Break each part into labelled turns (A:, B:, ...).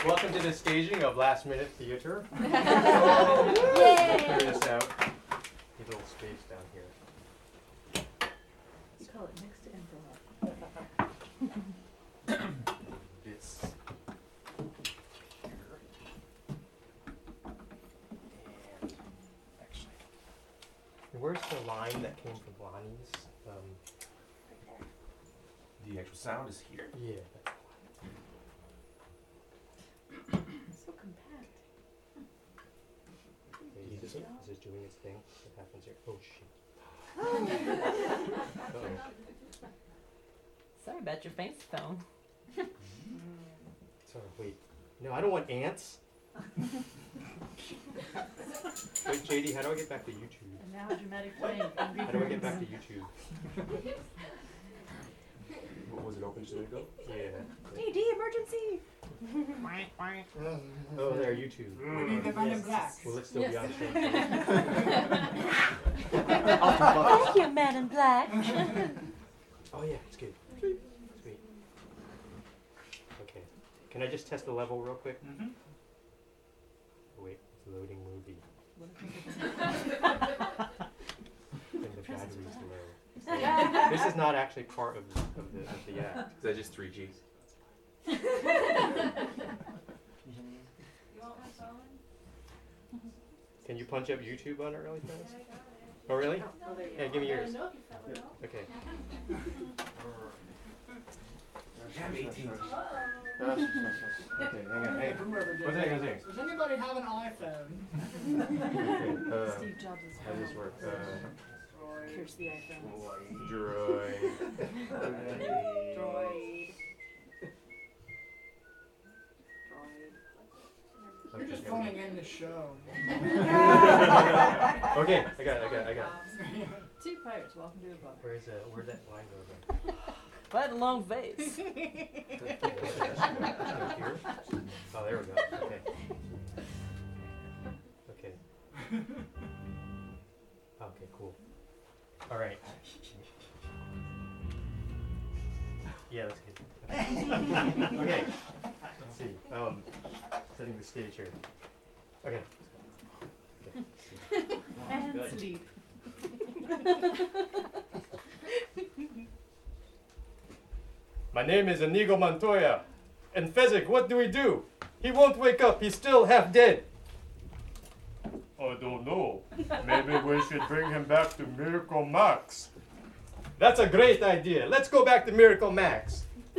A: Welcome to the staging of Last Minute Theater.
B: Yay!
A: Clear this out. A little space down here.
B: You call it next to improv.
A: This here. And actually, where's the line that came from Lonnie's?
C: The actual sound is here.
A: Yeah.
B: So compact.
A: Wait, is it doing its thing? What happens here? Oh shit. Uh-oh.
D: Sorry about your face phone.
A: Sorry, wait. No, I don't want ants. Wait, JD, how do I get back to YouTube?
B: And now a dramatic plane.
A: How do I get back to YouTube?
C: What was it open just a minute ago?
A: Yeah.
B: DD emergency!
A: Oh, there, YouTube.
E: We need the Men in Black.
A: Will it still be on show?
D: Thank you, Man in Black.
A: Oh yeah, it's good. Sweet. Okay. Can I just test the level real quick?
E: Mm-hmm.
A: Wait, it's loading movie. And the battery's low. This is not actually part of the act.
C: Is that just 3 Gs?
A: Can you punch up YouTube on it really fast? Oh really? Yeah, give me yours. Okay. Okay, hang on. Hey, what's that gonna say?
E: Does anybody have an iPhone?
A: Okay,
B: Steve Jobs is
A: how does this work?
B: Here's the iPhone.
A: Droid.
B: Droid.
E: You're just phoning in the show.
A: Okay, I got it.
B: Two pirates, welcome to the club.
A: Where's that line go?
D: Quite a long face.
A: Here? Oh, there we go. Okay. Okay, cool. All right. Yeah, that's good. Okay. Let's see. Setting the stage here. Okay.
B: And
A: Good.
B: sleep.
A: My name is Inigo Montoya. And Fezzik, what do we do? He won't wake up. He's still half dead. I don't know. Maybe we should bring him back to Miracle Max. That's a great idea. Let's go back to Miracle Max.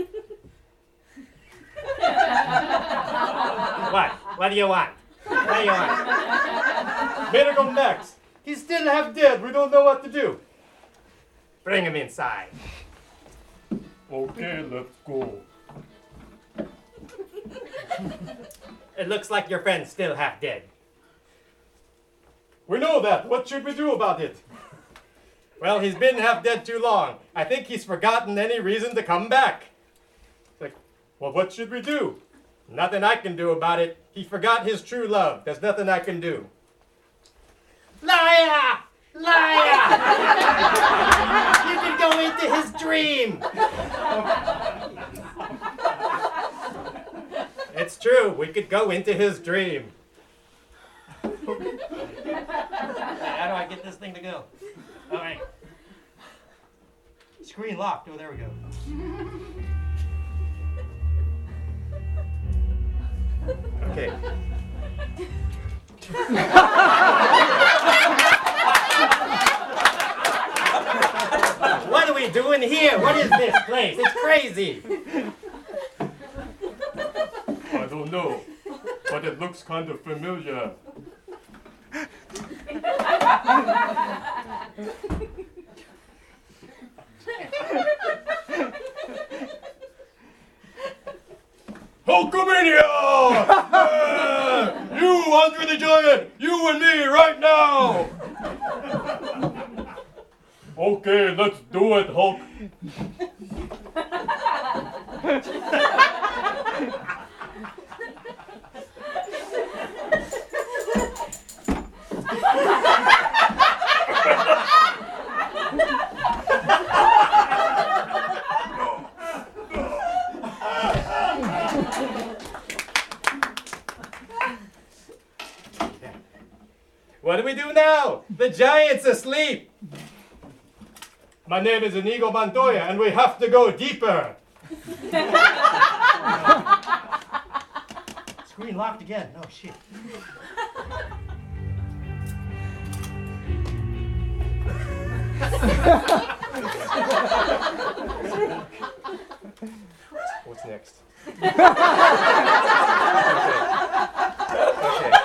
A: What? What do you want? What do you want? Miracle Max. He's still half dead. We don't know what to do. Bring him inside. Okay, let's go. It looks like your friend's still half dead. We know that. What should we do about it? Well, he's been half dead too long. I think he's forgotten any reason to come back. Like, well, what should we do? Nothing I can do about it. He forgot his true love. There's nothing I can do. Liar! Liar! You can go into his dream. It's true. We could go into his dream. How do I get this thing to go? All right. Screen locked. Oh, there we go. Okay. What are we doing here? What is this place? It's crazy. I don't know, but it looks kind of familiar. Hulkamania! You, Andre the Giant! You and me right now! Okay, let's do it, Hulk. What do we do now? The giant's asleep. My name is Inigo Montoya, and we have to go deeper. Screen locked again. Oh, shit. What's next? Okay.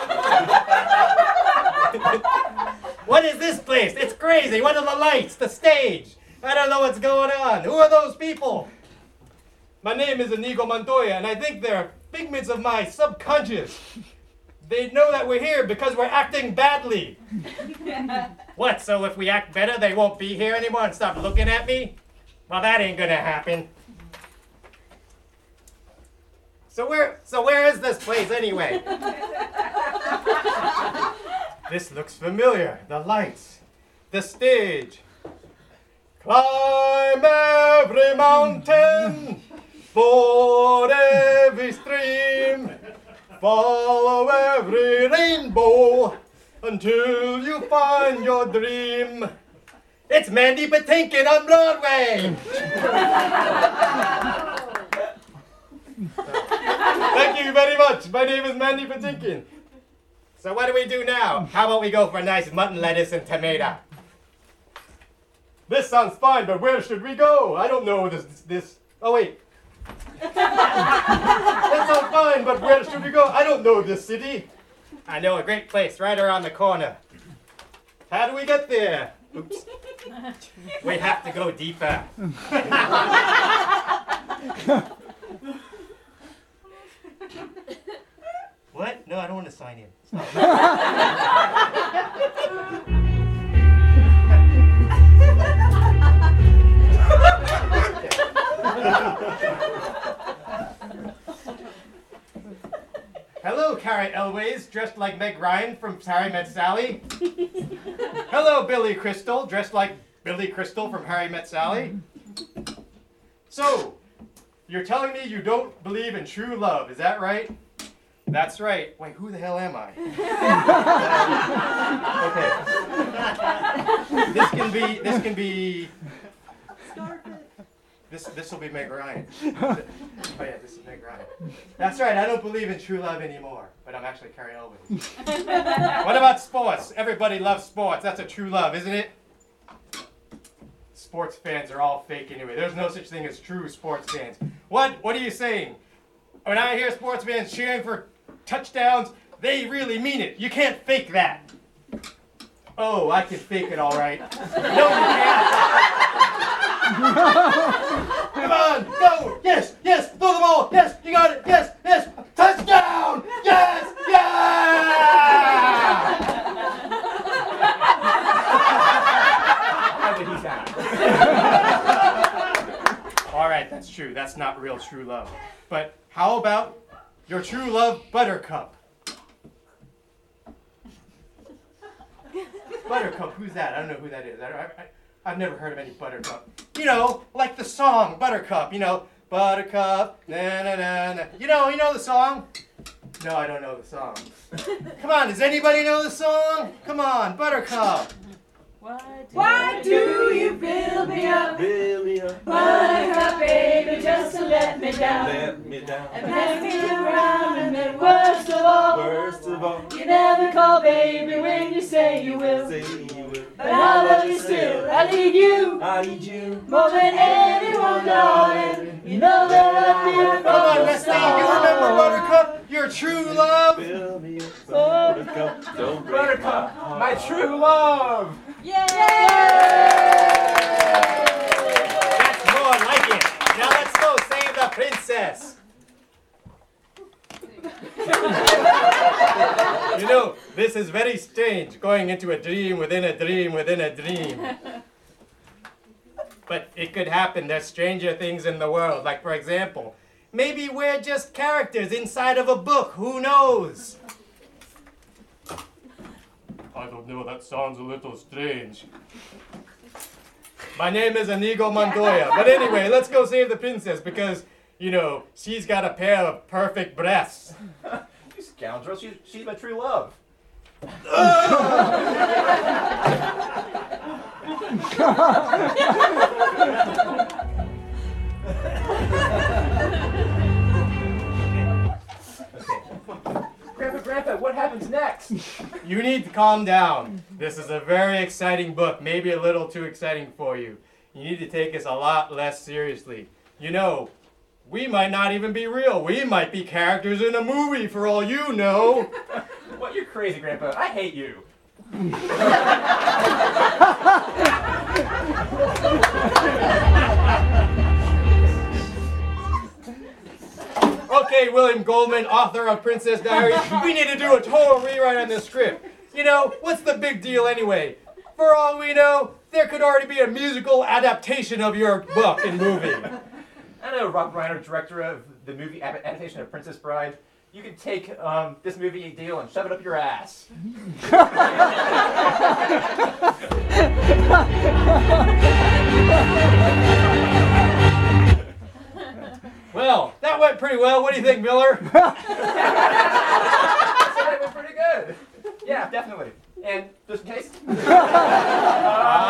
A: What is this place? It's crazy. What are the lights? The stage? I don't know what's going on. Who are those people? My name is Inigo Montoya, and I think they're figments of my subconscious. They know that we're here because we're acting badly. What, so if we act better, they won't be here anymore and stop looking at me? Well, that ain't gonna happen. So where is this place anyway? This looks familiar. The lights, the stage. Climb every mountain, ford every stream, follow every rainbow until you find your dream. It's Mandy Patinkin on Broadway. Thank you very much. My name is Mandy Patinkin. So what do we do now? How about we go for a nice mutton lettuce and tomato? This sounds fine, but where should we go? I don't know this. Oh, wait. That sounds fine, but where should we go? I don't know this city. I know a great place right around the corner. How do we get there? Oops. We have to go deeper. What? No, I don't want to sign in. Hello, Carrie Elways, dressed like Meg Ryan from Harry Met Sally. Hello, Billy Crystal, dressed like Billy Crystal from Harry Met Sally. So, you're telling me you don't believe in true love, is that right? That's right. Wait, who the hell am I? Okay. This can be. This will be Meg Ryan. Oh yeah, this is Meg Ryan. That's right, I don't believe in true love anymore, but I'm actually Carrie Elway. What about sports? Everybody loves sports. That's a true love, isn't it? Sports fans are all fake anyway. There's no such thing as true sports fans. What are you saying? When I hear sports fans cheering for touchdowns, they really mean it. You can't fake that. Oh, I can fake it all right. No, you can't. Come on, go! Yes, throw the ball! Yes, you got it! Yes! Touchdown! Yes! Yeah!
C: How did he sound?
A: All right, that's true. That's not real true love. But how about your true love, Buttercup? Buttercup, who's that? I don't know who that is. I've never heard of any Buttercup. You know, like the song Buttercup. You know, Buttercup, na na na na. You know the song? No, I don't know the song. Come on, does anybody know the song? Come on, Buttercup.
B: Why do you build me up?
C: Build me up.
B: Buttercup, baby, just to let me down.
C: Let me down.
B: And pass me around, and then worst of all, you never call baby when you say you will.
C: Say you will.
B: But I love you still. I need you
C: I need you.
B: more than anyone, darling. You know that I feel from
A: Come on,
B: the
A: Leslie,
B: start.
A: you remember Buttercup? Your true love?
C: Build me up. Buttercup, don't break
F: Buttercup, my true love.
B: Yay!
A: That's more like it. Now let's go save the princess. You know, this is very strange, going into a dream within a dream within a dream. But it could happen. There's stranger things in the world. Like, for example, maybe we're just characters inside of a book. Who knows? I don't know. That sounds a little strange. My name is Inigo Montoya. But anyway, let's go save the princess because, you know, she's got a pair of perfect breasts.
F: You scoundrel, she's my true love. Grandpa, what happens next?
A: You need to calm down. This is a very exciting book, maybe a little too exciting for you. You need to take this a lot less seriously. You know, we might not even be real. We might be characters in a movie for all you know.
F: What? You're crazy, Grandpa. I hate you.
A: Okay, William Goldman, author of Princess Diaries, we need to do a total rewrite on this script. You know, what's the big deal anyway? For all we know, there could already be a musical adaptation of your book and movie.
F: I know, Rob Reiner, director of the movie adaptation of Princess Bride. You can take this movie deal and shove it up your ass.
A: Well, that went pretty well. What do you think, Miller?
F: That went pretty good. Yeah, definitely. And just in case.